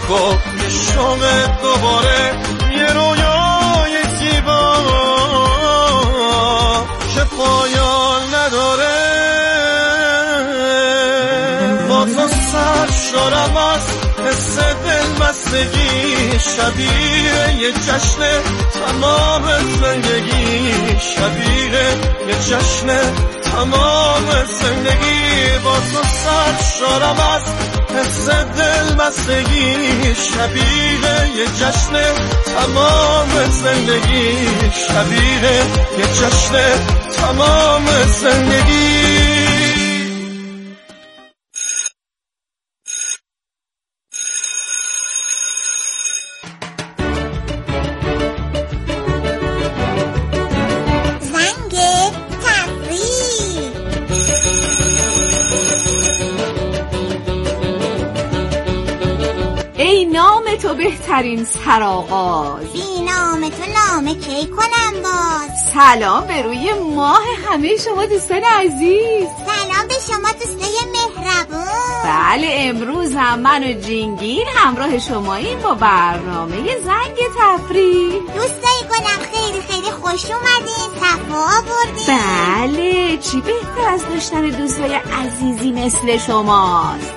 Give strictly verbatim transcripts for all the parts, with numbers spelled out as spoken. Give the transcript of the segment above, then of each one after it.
کن یه شوق دوباره، یه رویای زیبا که پایان نداره. با تو سرشارم از حس دلبستگی، شبیه یه جشن تمام زندگی، شبیه یه جشن تمام زندگی. با تو سرشارم از حس دلبستگی، شبیه یه جشن تمام زندگی، شبیه یه جشن تمام زندگی. تو بهترین سرآغاز، بی نام تو نامه کی کنم باز. سلام به روی ماه همه شما دوستان عزیز. سلام به شما دوستای مهربون. بله امروز هم من و جینگیر همراه شماییم با برنامه زنگ تفریح. دوستای گلم خیلی خیلی خوش اومدین، صفا آوردین. بله چی بهتر از داشتن دوستای عزیزی مثل شماست.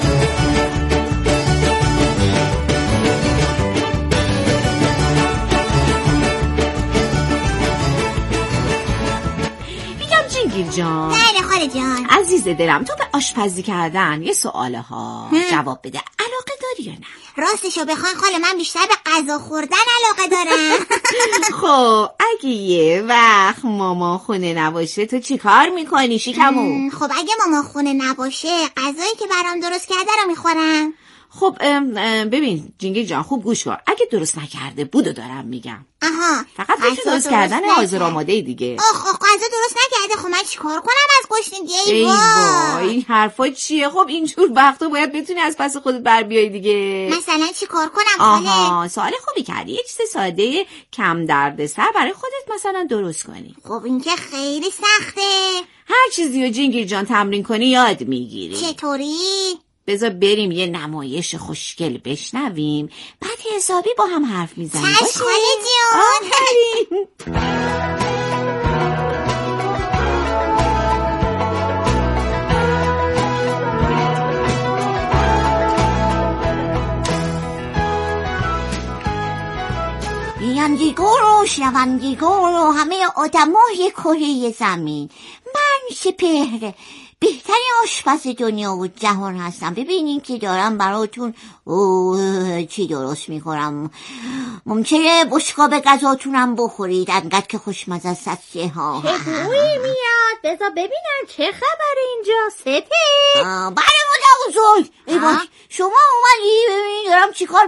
جینگیر جان. بله خاله جان. عزیز دلم تو به آشپزی کردن یه سواله ها جواب بده. علاقه داری یا نه؟ راستشو بخوان خاله من بیشتر به غذا خوردن علاقه دارم. خب اگه یه وقت ماما خونه نباشه تو چی کار میکنی شیکمو؟ خب اگه ماما خونه نباشه غذایی که برام درست کرده رو میخورم. خب ام ام ببین جینگیر جان خوب گوش کن، اگه درست نکرده بودو دارم میگم. آها فقط باید درست کردن حاضر آماده دیگه. آخ آخ غذا درست نکرده خب من چیکار کنم از گشنگی؟ ای وای این حرفا چیه؟ خب اینجور وقتا باید بتونی از پس خودت بر بیای دیگه. مثلا چیکار کنم خاله؟ آها سوال خوبی کردی. یه چیز ساده کم دردسر برای خودت مثلا درست کنی. خب این که خیلی سخته. هر چیزی رو جینگیر جان تمرین کنی یاد میگیری. چطوری؟ بذار بریم یه نمایش خوشگل بشنویم بعد حسابی با هم حرف میزنیم. باشه خاله جان. آفرین. بیاندیگو رو شنوندیگو رو همه آدمای کره زمین، من سپهر بهترین آشپز دنیا و جهان هستم. ببینین که دارم براتون اوه چی درست میکنم. ممکنه بشقاب غذاتونم بخورید انقدر که خوشمزه است. چه ها چه بویی میاد؟ بذار ببینم چه خبر اینجا سپه. بله مادر بزرگ. ای باش شما اومدی ببینید دارم چی کار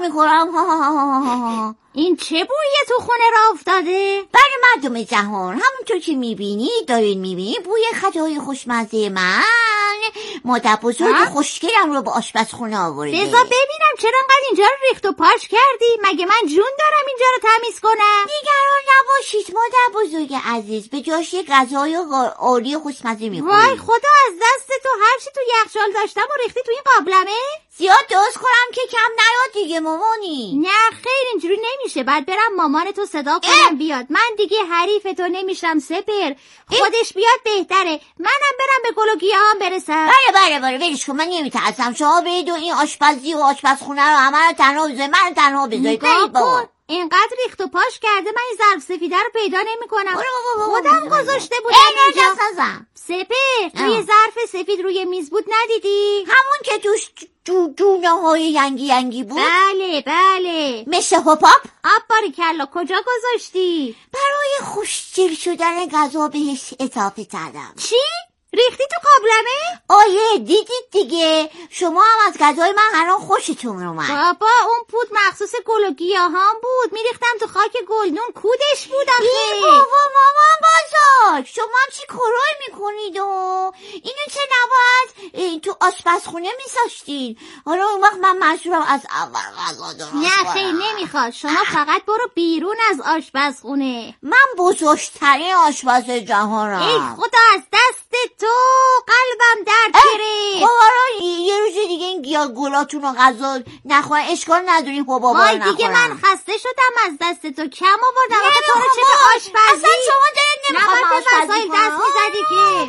میکنم. این چه بویی تو خونه را افتاده؟ برای مردم جهان همونطور که میبینید دارین میبینید بوی غذای خوشمزه من مادر بزرگ خوشگلم رو به آشپزخونه آورده. بذار ببینم چرا انقدر اینجا رو ریخت و پاش کردی؟ مگه من جون دارم اینجا رو تمیز کنم؟ نگران نباشید مادر بزرگ عزیز، به جاش یه غذای عالی خوشمزه میخورید. وای خدا از دست تو هرچی تو یخچال داشتم و ریختی تو این قابلمه؟ زیاد درست کنم که کم نیاد دیگه مامانی. نه خیر اینجوری نمیشه، بعد برم مامان تو صدا کنم بیاد. من دیگه حریف تو نمیشم سپر، خودش بیاد بهتره. منم برم به گل و گیاهام برسم. بله بله بله ولش کن من نمیترسم. شما برید و این آشپزی و آشپزخونه رو همه رو تنها بذارید، من تنها بذارید. برید بابا. اینقدر ریخت و پاش کرده من این ظرف سفیده رو پیدا نمیکنم. خودم گذاشته بودم اینجا. سپر روی ظرف سفید روی میز بود ندیدی؟ همون که توش دو دونه های ینگی ینگی بود. بله بله مثل هپاپ. آب باریکلا کجا گذاشتی؟ برای خوشگل شدن غذا بهش اضافه کردم. چی؟ ریختی تو قابلمه؟ آیه دیدید دیگه، شما هم از غذای من الان خوشتون اومد. بابا اون پود مخصوص گل و گیاهان بود، میریختم تو خاک گلدون کودش بود آخه. ای بابا مامان بازار شما هم چی کارای میکنید و اینو چه نباید تو آشپزخونه میساشتین؟ حالا اون وقت من منظورم از اول غذا درست کنم. نه خیلی نمیخواد، شما فقط برو بیرون از آشپزخونه. من بزرگترین آشپز جهانم. ای خدا از دست تو تو قلبم درد گرفت. خب یه روز دیگه این گیاه گلاتون رو غذا نخورن، اشکال نداریم حبابا رو نخورن. دیگه من خسته شدم از دست تو، کم آوردم آخه تو رو چه به آشپزی. اصلا شما دارید نمیخوام آشپزی کنم. دست میزدی که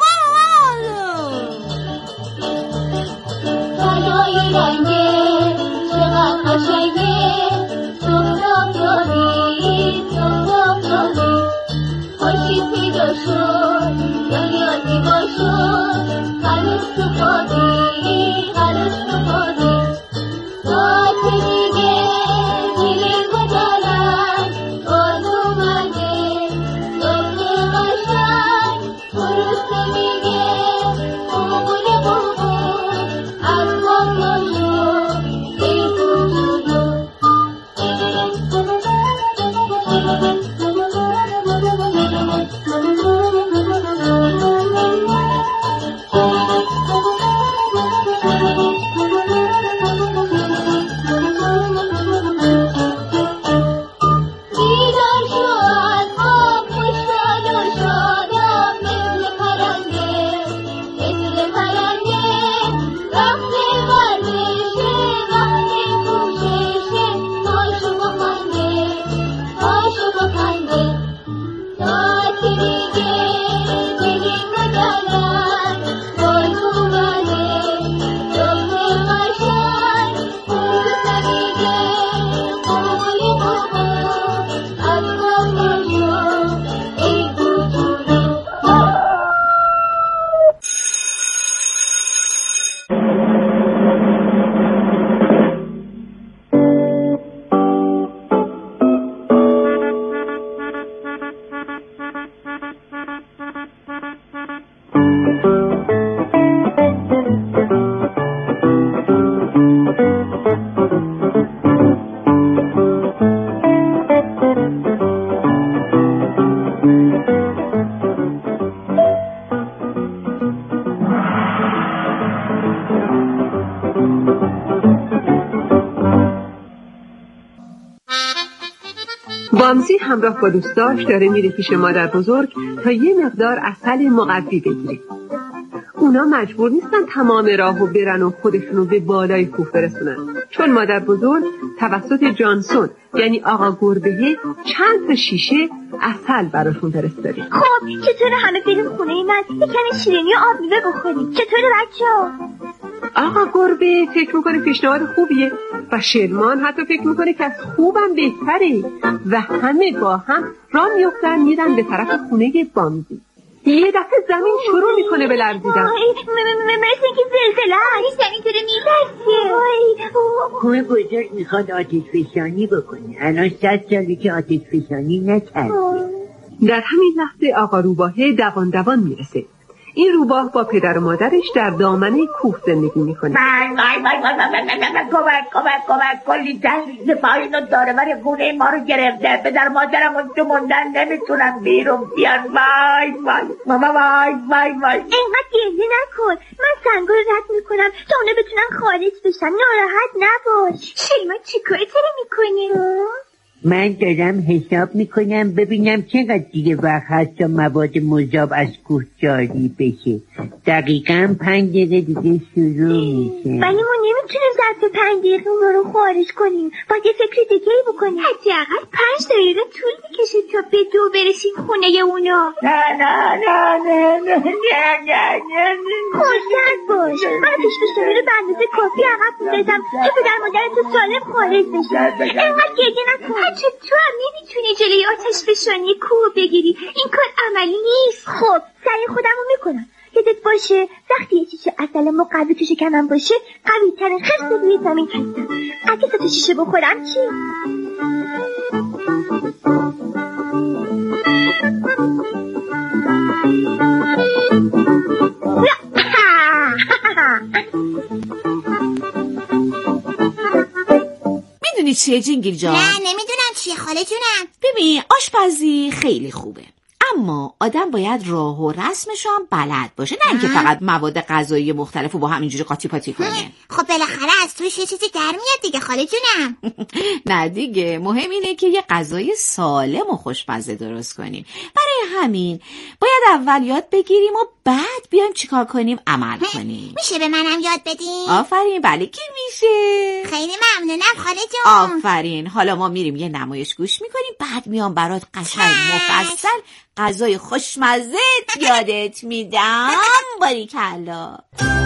بالای رنگه چقدر قشنگه، سهراب داری سهراب داری، خورشید پیدا شد دنیا زیبا شد، خلص خودی خلص خودی ساعت دیگه میریم بدارن باز اومده صبح قشنگ، خروس میگه قوقل قوقل از ما شد ای کوچولو. بامزی همراه با دوستاش داره میره پیش مادر بزرگ تا یه مقدار عسل مقوی بگیره. اونا مجبور نیستن تمام راهو برن و خودشونو به بالای کوه برسونن، چون مادر بزرگ توسط جانسون یعنی آقا گربه چند تا شیشه عسل براشون فرستاده. خب چطور همه بریم خونه من یه کمی شیرینی و آب میوه بخوریم؟ چطوره بچه‌ها؟ آقا گربه فکر میکنه پیشنهاد خوبیه و شرمان حتی فکر میکنه که از خوبم بهتره و همه با هم راه میفتن میرن به طرف خونه بامزی. یه دفعه زمین شروع میکنه به لرزیدن. مثل اینکه زلزله است، زمین داره میلرزه. کوه بزرگ میخواد آتش فشانی بکنه، الان صد ساله که آتش فشانی نکرده. در همین لحظه آقا روباهه دوان دوان میرسه. این روباه با پدر و مادرش در دامنه کوه زندگی میکنه. وای وای وای وای وای کمک کمک کمک کلی تنگیز پایین و داره ولی خونه ما رو گرفته. پدر مادرم اون تو موندن نمیتونن بیرون بیان. وای وای ماما وای وای وای اینقدر گریه نکن، من سنگا رو رد میکنم تا اونا بتونن خارج بشن، ناراحت نباش. شیما چیکار داری میکنی؟ من دارم حساب میکنم ببینم چقدر دیگه وقت هست تا مواد مذاب از کوه جاری بشه. دقیقاً پنج دقیقه دیگه شروع میشه. ولی ما نمیتونیم ظرف پنج دقیقه اون رو خارج کنیم، باید یه فکر دیگه ای بکنیم. حداقل پنج دقیقه طول میکشه تا به دو برسیم خونه اونا. نه نه نه نه نه نه نه نه خورسند باش، من پیش بشتری رو به اندازه کافی عقب میزدم که پدر مادر تو سالم خارج بشه. اینقدر گریه نکن. بچه تو هم نمیتونی جلوی آتش فشانی کوه بگیری، این کار عملی نیست. خب سعی خودم رو میکنم. یادت باشه وقتی یه شیشه عسل مقوی تو شکمم باشه قوی ترین خرس روی زمین هستم. اگه تا شیشه بخورم چی؟ میدونی چیه جینگیل جان؟ نه نمیدونم چیه خاله جونم. ببین آشپزی خیلی خوبه، اما آدم باید راه و رسمش هم بلد باشه، نه اینکه فقط مواد غذایی مختلف رو با هم اینجوری قاطی پاتی کنه. خب بالاخره از توش یه چیزی در میاد دیگه خاله جونم. نه دیگه، مهم اینه که یه غذای سالم و خوشمزه درست کنیم. برای همین باید اول یاد بگیریم و بعد بیایم چیکار کنیم عمل کنیم. میشه به منم یاد بدین؟ آفرین، بله که میشه. خیلی ممنونم خاله جون. آفرین. حالا ما میریم یه نمایش گوش میکنیم، بعد میام برات قشنگ مفصل غذای خوشمزه یادت میدم. باریکلا.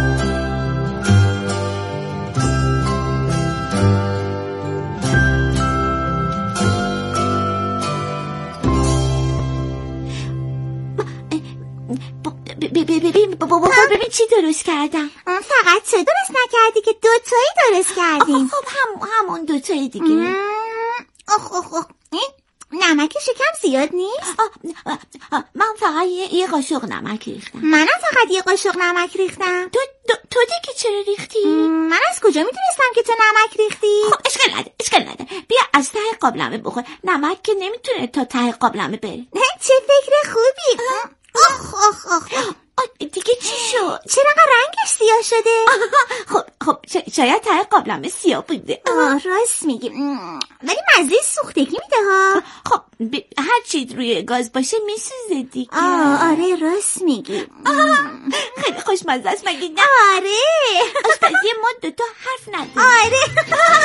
ببین بابا ببین چی درست کردم. فقط چه درست نکردی که دوتایی درست کردیم؟ خب هم همون دوتایی دیگه. آخ آخ آخ نمک شکم زیاد نیست؟ آه آه آه من فقط یه, یه قاشق نمک ریختم. منم فقط یه قاشق نمک ریختم. تو تو دیگه چرا ریختی؟ من از کجا میدونستم که تو نمک ریختی؟ خب اشکال نده اشکال نده بیا از ته قابلمه بخور. نمک که نمیتونه تا ته قابلمه بره. چه فکر خوبی. آخ آخ آخ دیگه چی شد؟ چرا رنگش سیاه شده؟ خب خب شاید ته قابلمه سیاه بوده. آه راست میگی، ولی مزه سوختگی میده ها. خب هر چی روی گاز باشه میسوزه دیگه. آه آره راست میگی. خیلی خوشمزه است مگه نه؟ آره آشپزی ما دوتا حرف نداره. آره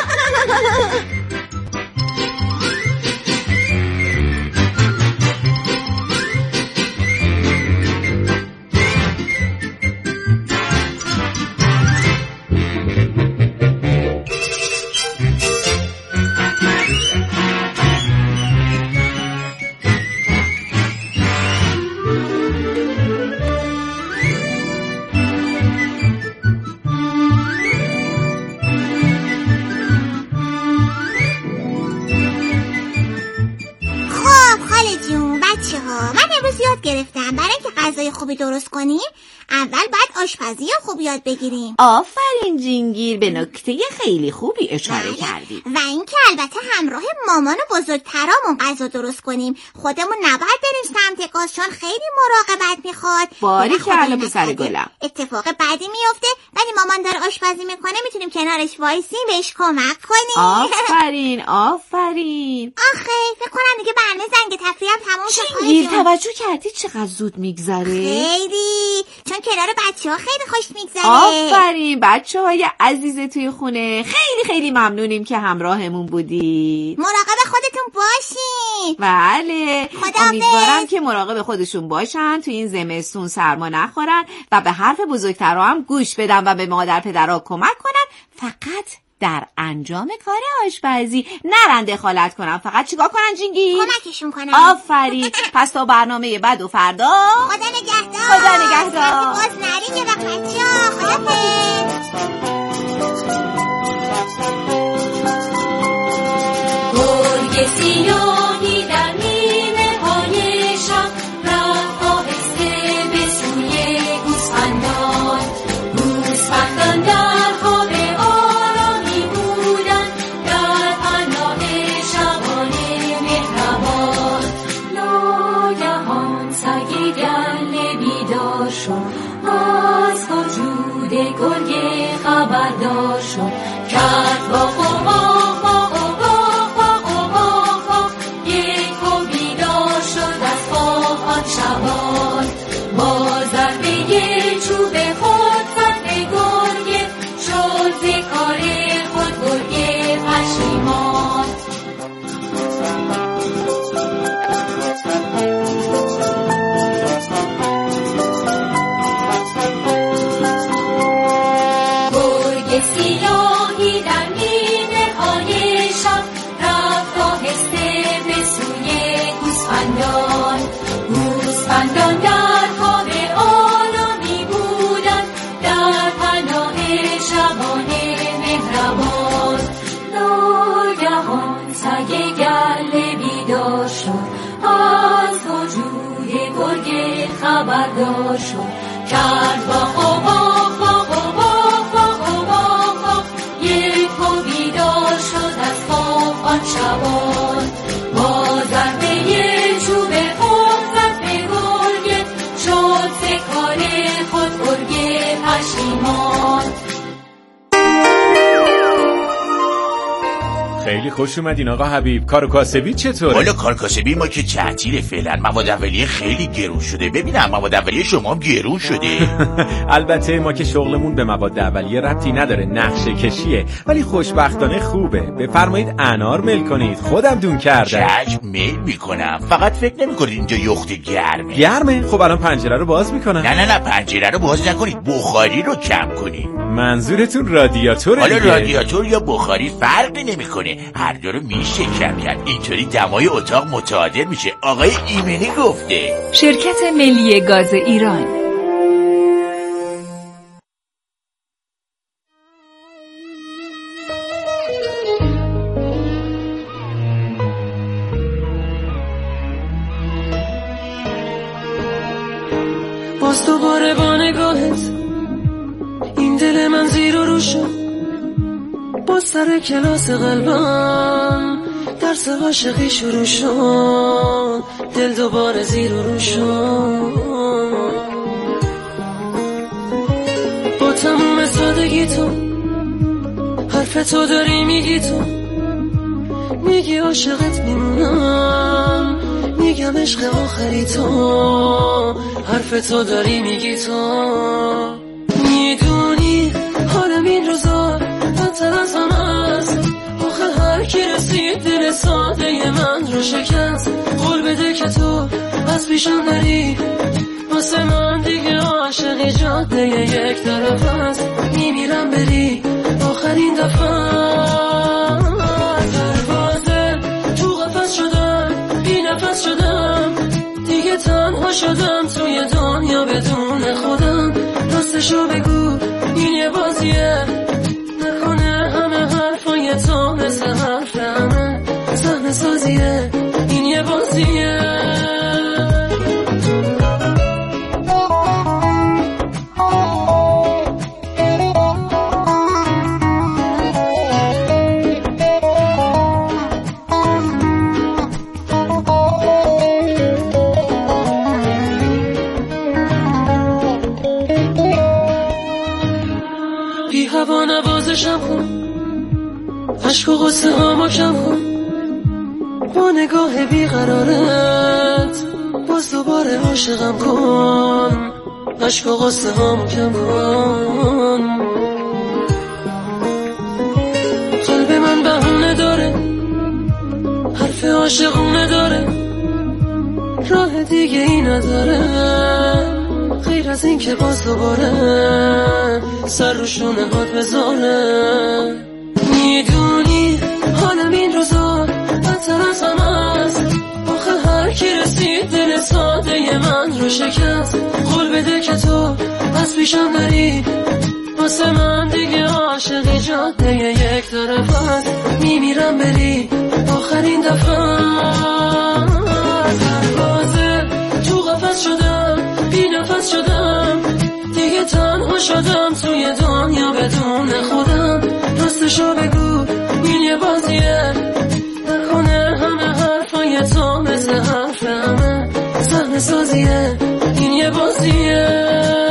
گرفتم. برای اینکه غذای خوبی درست کنیم اول باید آشپزی خوب یاد بگیریم. آفرین جینگیر، به نکته خیلی خوبی اشاره کردی. و اینکه البته همراه مامان و بزرگترامون غذا درست کنیم. خودمون نباید بریم سمت گاز چون خیلی مراقبت میخواد. باریکلا پسر گلم. اتفاق بعدی میفته ولی مامان داره آشپزی میکنه میتونیم کنارش وایسیم بهش کمک کنیم. آفرین آفرین. آخه فکر کنم دیگه برنامه زنگ تفریحم تموم شد. جینگیر توجه کردی چقدر زود میگذره؟ خیلی، چون کنار بچه ها خیلی خوش میگذره. آفرین بچه های عزیز توی خونه، خیلی خیلی ممنونیم که همراهمون بودید. مراقب خودتون باشین. بله، امیدوارم که مراقب خودشون باشن، تو این زمستون سرما نخورن و به حرف بزرگترها هم گوش بدن و به مادر پدرها کمک کنن. فقط در انجام کار آشپزی نرن دخالت کنن. فقط چیکار کنن جینگی؟ کمکشون کنن. آفرین. پس تا برنامه بعد و فردا خدا نگهدار. خدا نگهدار. باز نرین یه وقت بچه‌ها. خدافظ. گرگ سیاهی در نیمه های شب رفت آهسته به سوی گوسفندان. گوسفندان در خواب آرامی بودند در پناه شبان مهربان. ناگهان سگ گله بیدار شد، از وجود گرگ خبردار شد. کرد با قوا شبان با ضربه چوب خود زد به گرگ، شد ز کار خود گرگ پشیمان. گرگ سیاهی در نیمه های شب رفت آهسته به سوی گوسفندان. گوسفندان در خواب آرامی بودند در پناه شبان مهربان. ناگهان سگ گله بیدار شد، از وجود گرگ خبردار شد. کرد با قباق با قباق با قباق یک و بیدار شد از خواب آن شبان. با ضربه چوب خود زد به خیلی خوش اومدین آقا حبیب. کار کاسبی چطوره؟ والا کار کاسبی ما که تعطیل فعلا. مواد اولیه خیلی گرون شده. ببینم مواد اولیه شما هم گرون شده. البته ما که شغلمون به مواد اولیه ربطی نداره، نقشه کشیه، ولی خوشبختانه خوبه. بفرمایید انار میل کنید، خودم دون کردم. چشم میل میکنم، فقط فکر نمیکنید اینجا یخت گرمه؟ گرمه؟ خب الان پنجره رو باز میکنم. نه نه نه پنجره رو باز نکنید، بخاری رو کم کنید. منظورتون رادیاتوره؟ حالا رادیاتور یا بخاری فرقی نمیکنه، هر دو رو میشه کم کرد. اینطوری دمای اتاق متعادل میشه. آقای ایمنی گفته. شرکت ملی گاز ایران. باز دوباره با نگاهت این دل من زیر و رو شد. باز سر کلاس قلبم درس عاشقی شروع شد. دل دوباره زیر و رو شد. با تموم سادگی تو حرف تو داری میگی، تو میگی عاشقت میمونم، میگم عشق آخری تو، حرف تو داری میگی تو. میدونی حالم این روزا بدتر از همه است. آخه هر کی رسید دل ساده من رو شکست. قول بده که تو از پیشم نری، واسه من دیگه عاشقی جاده یک طرف است. میمیرم بری آخرین دفعه. دروازه تو قفس شدم، بی نفس شدم، دیگه تنها شدم توی دنیا بدون خودم. راستشو بگو این یه بازیه، نکنه همه حرفای تو مثل حرف همه صحنه سازیه. این یه بازیه. هوا نوازشم کن، عشق و غصه هامو کم کن. با نگاه بیقرارت باز دوباره عاشقم کن. عشق و غصه هامو کم کن. قلب من بهونه داره، حرف عاشقونه داره، راه دیگه ای نداره غیر از این که باز دوباره سر رو شونه هات بذاره. میدونی حالم این روزا بدتر از همه است. آخه هر کی رسید دل ساده من رو شکست. قول بده که تو از پیشم نری، واسه من دیگه عاشقی جاده یک طرف است. میمیرم بری آخرین دفعه. دروازه تو قفس شدم، بی نفس شدم، دیگه تنها شدم توی دنیا بدون خودم. راستشو بگو این یه بازیه، نکنه همه حرفای تو مثل حرف همه صحنه سازیه. این یه بازیه.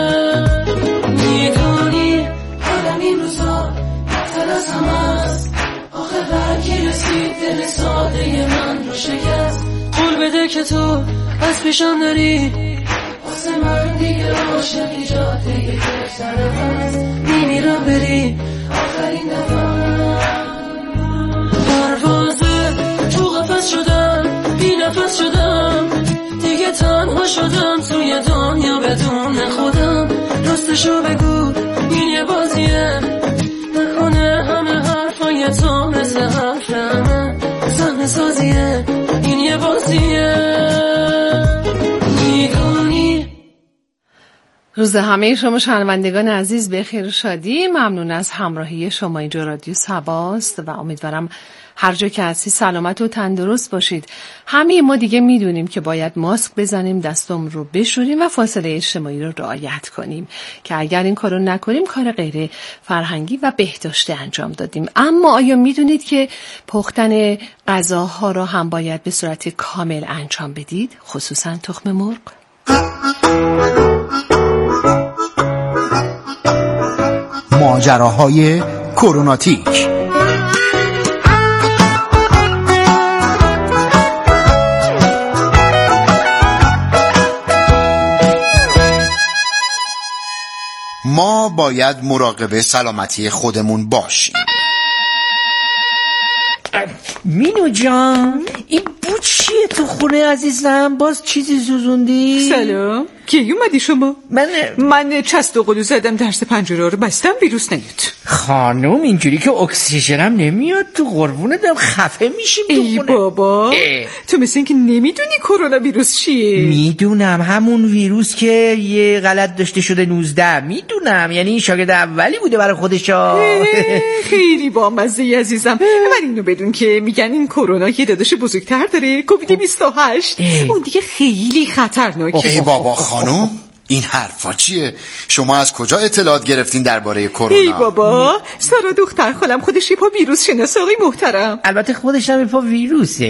میدونی حالم این روزا بدتر از همه است. آخه هر کی رسید دل ساده من رو شکست. قول بده که تو از پیشم نری، واسه من دیگه عاشقی جاده یک طرف است. میمیرم بری آخرین دفعه. پروازه تو قفس شدم، بی نفس شدم، دیگه تنها شدم توی دنیا بدون خودم. راستشو بگو این یه بازیه، نکنه همه حرفای تو مثل حرف همه صحنه سازیه. این یه بازیه. میدونی روز همه شما شنوندگان عزیز بخیر و شادی. ممنون از همراهی شما. اینجا رادیو سباست و امیدوارم هر جا که هستی سلامت و تندرست باشید. همه ما دیگه میدونیم که باید ماسک بزنیم، دستم رو بشوریم و فاصله اجتماعی رو رعایت کنیم که اگر این کارو نکنیم کار غیر فرهنگی و بهداشتی انجام دادیم. اما آیا میدونید که پختن غذاها رو هم باید به صورت کامل انجام بدید، خصوصا تخم مرغ؟ ماجراهای کروناتیک. باید مراقب سلامتی خودمون باشیم. مینو جان، این بود چیه تو خونه عزیزم؟ باز چیزی زوزوندی؟ سلام، کی اومدی شما؟ من من چست و قلو زدم، درس پنجره رو بستم، ویروس نیاد. خانم اینجوری که اکسیژنم نمیاد تو، قربونتم خفه میشیم تو ای خونه. بابا اه. تو مثل این که نمیدونی کرونا ویروس چیه. میدونم، همون ویروس که یه غلط داشته شده نوزده. میدونم، یعنی شاگرد اولی بوده برای خودشا. خیلی بامزه عزیزم. ولی اینو بدون که میگن این کرونا یه داداش بزرگتر داره، کووید بیست و هشت. اون دیگه خیلی خطرناکه. ای بابا خانم، این حرفا چیه؟ شما از کجا اطلاعات گرفتین درباره کرونا؟ ای بابا، سارا دختر خالم خودش یه پا ویروس شناسه آقای محترم. البته خودش هم یه پا ویروسه.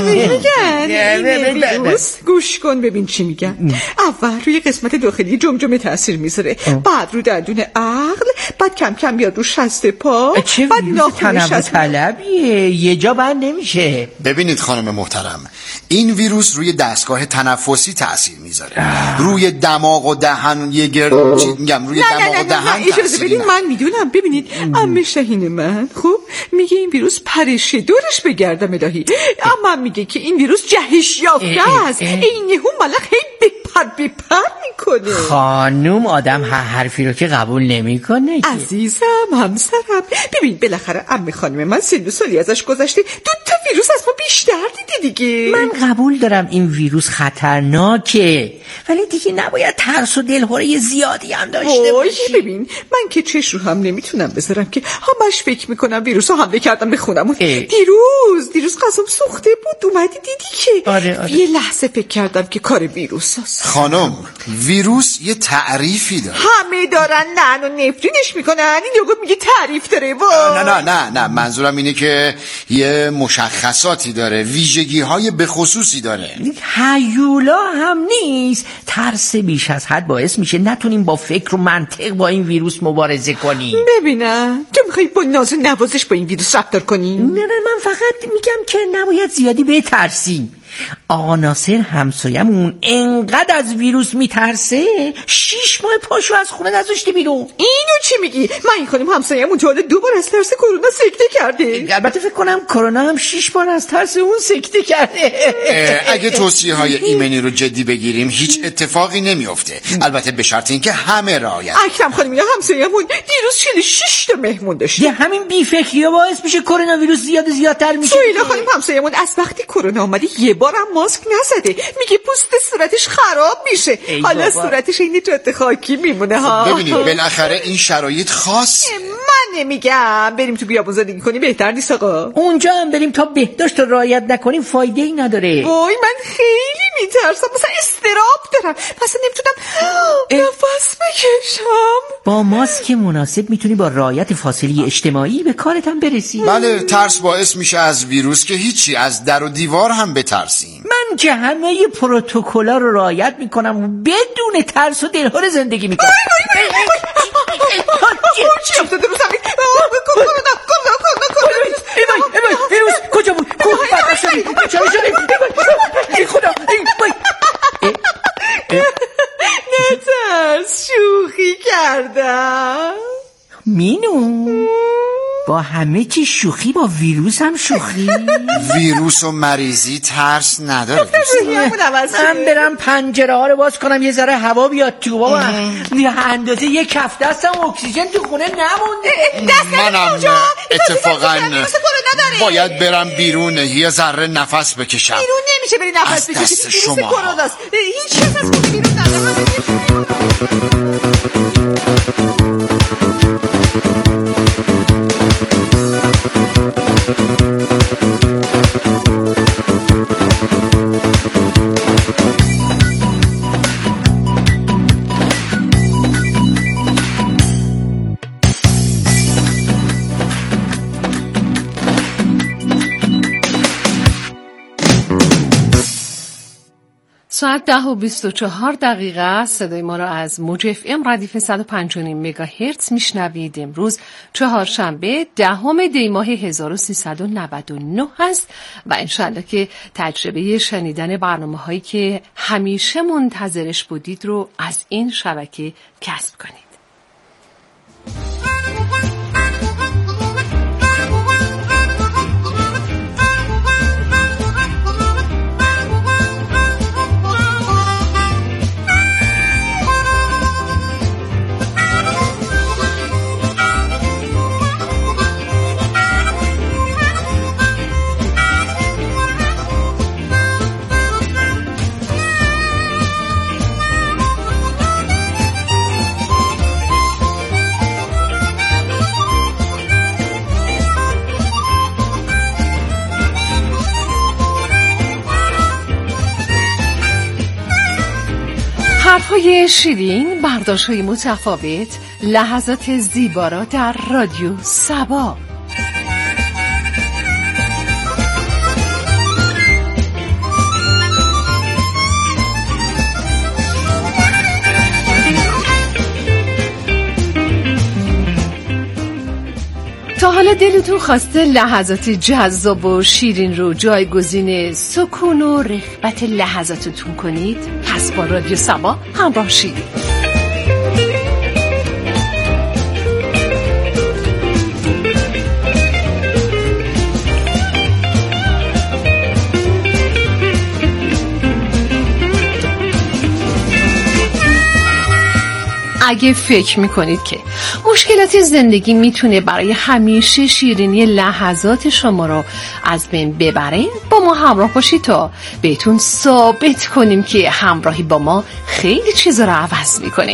میگن این ویروس، گوش کن ببین چی میگن. اول روی قسمت داخلی جمجمه تاثیر میذاره، بعد رو دندون عقل، بعد کم کم بیاد رو شست پا، بعد ناخن شست طلبیه، یه جا بند نمیشه. ببینید خانم محترم، این ویروس روی دستگاه تنفسی تاثیر میذاره، روی دماغ و دهن یه گرد چی میگم روی نه دماغ نه و دهن نه نه اجازه بدین من میدونم. ببینید عمه شهین من خب میگه این ویروس پرش دورش بگردم الهی، اما میگه که این ویروس جهش یافته است، این هم ملخ هی بپر بپر میکنه. خانوم آدم هر حرفی رو که قبول نمیکنه. عزیزم همسرم، ببین بالاخره عمه خانم من سن و سالی ازش گذشته، دو تا ویروس از ما بیشتر دیده دیگه. من قبول دارم این ویروس خطرناکه، ولی دیگه نباید ترس و دلهوره زیادی هم داشته باشی. ببین من که چش رو هم نمیتونم بذارم که همش فکر میکنم ویروس رو حمله کردم به خونمون. دیروز دیروز قسم سوخته بود، اومدی دیدی که آره آره. یه لحظه فکر کردم که کار ویروس هست. خانم ویروس یه تعریفی داره، همه دارن نعن و نفرینش میکنن، این یوگو میگه تعریف داره. نه نه نه نه منظورم اینه که یه مشخصاتی داره، ویژگی های بخصوصی داره. هیولا هم نیست. ترس بیش از حد باعث میشه نتونیم با فکر و منطق با این ویروس مبارزه کنیم. ببینم تو میخوای با ناز و نوازش با این ویروس رفتار کنی؟ نه نه من فقط میگم که نباید زیادی بترسیم. آقا ناصر همسایمون انقدر از ویروس میترسه شیش ماه پاشو از خونه نذاشته بیرون. اینو چی میگی؟ من این خانم همسایمون تا حالا دو بار از ترس کرونا سکته کرده. البته فکر کنم کرونا هم شیش بار از ترس اون سکته کرده. اگه توصیه های ایمنی رو جدی بگیریم هیچ اتفاقی نمیفته، البته به شرط اینکه همه رعایت. اکرم خانم یا همسایمون دیروز چهل و شش تا مهمون داشت. یه همین بیفکریه باعث میشه کرونا ویروس زیاد زیادتر میشه. سویلا خانم همسایمون از وقتی کرونا اومده یه بارم ماسک نزده، میگه پوست صورتش خراب میشه، حالا صورتش این جاده خاکی میمونه ها. ببینید بالاخره این شرایط خاص. من نمیگم بریم تو بیابون زندگی کنیم بهتر نیست آقا؟ اونجا هم بریم تا بهداشت رو رعایت نکنیم فایده ای نداره. وای من خیلی میترسم، مثلا استراب دارم، مثلا نمیتونم نفس بکشم. با ماسک مناسب میتونی با رعایت فاصله اجتماعی به کارت هم برسی. بله ترس باعث میشه از ویروس که هیچی، از در و دیوار هم بترسیم. من که همه پروتکل‌ها رو رعایت میکنم و بدون ترس و دلهوره زندگی میکنم. چی افتاده رو زمین؟ کرونا کرونا کرونا ایوای ایوای ویروس کجا بود؟ کجا ای خدا نترس، شوخی کردم. مینو با همه چی شوخی، با ویروس هم شوخی. ویروس و مریضی ترس نداره. من برم پنجره ها رو باز کنم یه ذره هوا بیاد تو. بابا اندازه یک هفته هستم اکسیژن تو خونه نمونده. منم اتفاقا باید برم بیرون یه ذره نفس بکشم. بیرون نمیشه بری نفس بکشی، دست شما هیچ کس از خونه بیرون نده. ساعت ده و بیست و چهار دقیقه است. صدای ما را از موج اف ام ردیف صد و پنج و نیم مگاهرتز میشنوید. امروز چهارشنبه دهم دی ماه هزار و سیصد و نود و نه هست و انشالله که تجربه شنیدن برنامه هایی که همیشه منتظرش بودید رو از این شبکه کسب کنید. حرف‌های شیرین، برداشت‌های متفاوت، لحظات زیبا را در رادیو صبا. تا حالا دلتون خواسته لحظات جذاب و شیرین رو جایگزین سکون و رغبت لحظاتتون کنید؟ پس با رادیو صبا همراه شید. اگه فکر میکنید که مشکلات زندگی میتونه برای همیشه شیرینی لحظات شما رو از بین ببره، با ما همراه باشید تا بهتون ثابت کنیم که همراهی با ما خیلی چیزا رو عوض میکنه.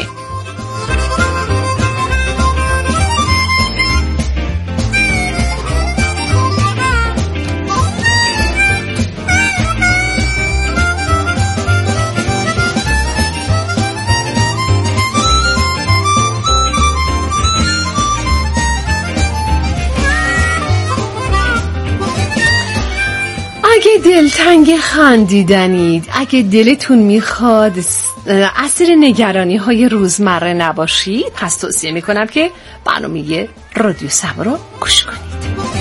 اگه دلتنگ خندیدنید، اگه دلتون میخواد اسیر نگرانی های روزمره نباشید، پس توصیه میکنم که برنامه رادیو صبا رو گوش کنید.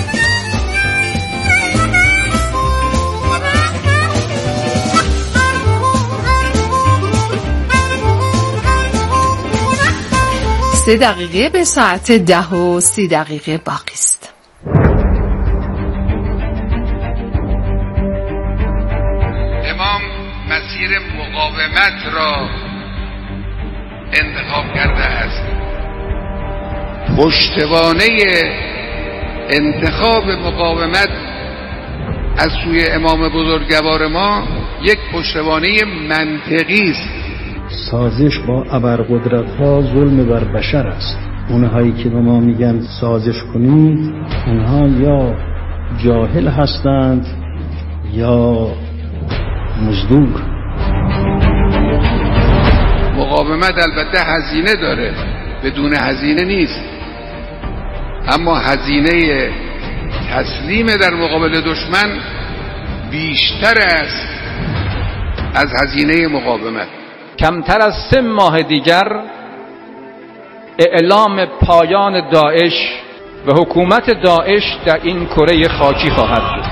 سه دقیقه به ساعت ده و سی دقیقه باقی است. امام مسیر مقاومت را انتخاب کرده است. پشتوانه انتخاب مقاومت از سوی امام بزرگوار ما یک پشتوانه منطقی است. سازش با ابرقدرت‌ها ظلم بر بشر است. اونهایی که به ما میگن سازش کنید، اونها یا جاهل هستند یا مزدور. مقاومت البته هزینه داره، بدون هزینه نیست، اما هزینه تسلیم در مقابل دشمن بیشتر است از هزینه مقاومت. کمتر از سه ماه دیگر اعلام پایان داعش و حکومت داعش در این کره خاکی خواهد بود.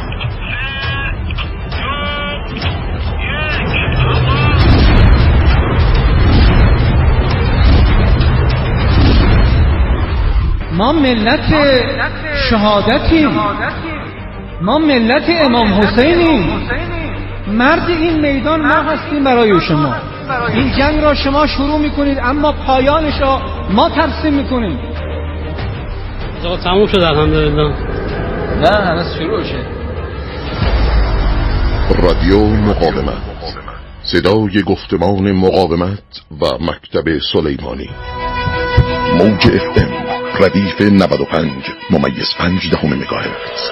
ما ملت شهادتیم، ما ملت امام حسینیم. مرد این میدان ما هستیم برای شما. این جنگ را شما شروع میکنید اما پایانش را ما ترسیم میکنیم. آقا تموم شد الحمدلله. نه هنوز شروع شد. رادیو مقاومت، صدای گفتمان مقاومت و مکتب سلیمانی. موج اف ام ردیف نود و پنج ممیز پنج دهم مگاهرتز.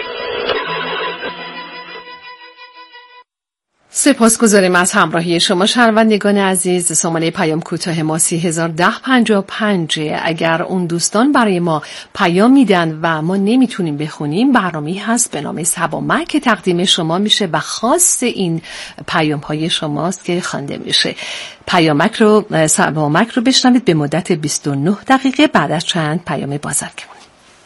سپاسگزاریم از همراهی شما شنوندگان عزیز. شماره پیام کوتاه ما سی هزار ده پنجاه و پنج. اگر اون دوستان برای ما پیام میدن و ما نمیتونیم بخونیم، برنامه‌ای هست به نام صبامک که تقدیم شما میشه و خاص این پیام های شماست که خوانده میشه. پیامک رو صبامک رو بشنوید به مدت بیست و نه دقیقه بعد از چند پیام بازرگان.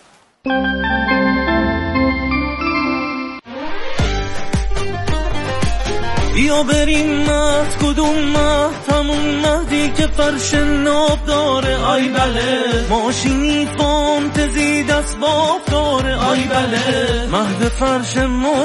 بیا بریم مهد، کدوم مهد؟ همون مهدی که فرش ناب داره. آی بله ماشینی فانتزی دست باب داره. آی بله مهد فرش ما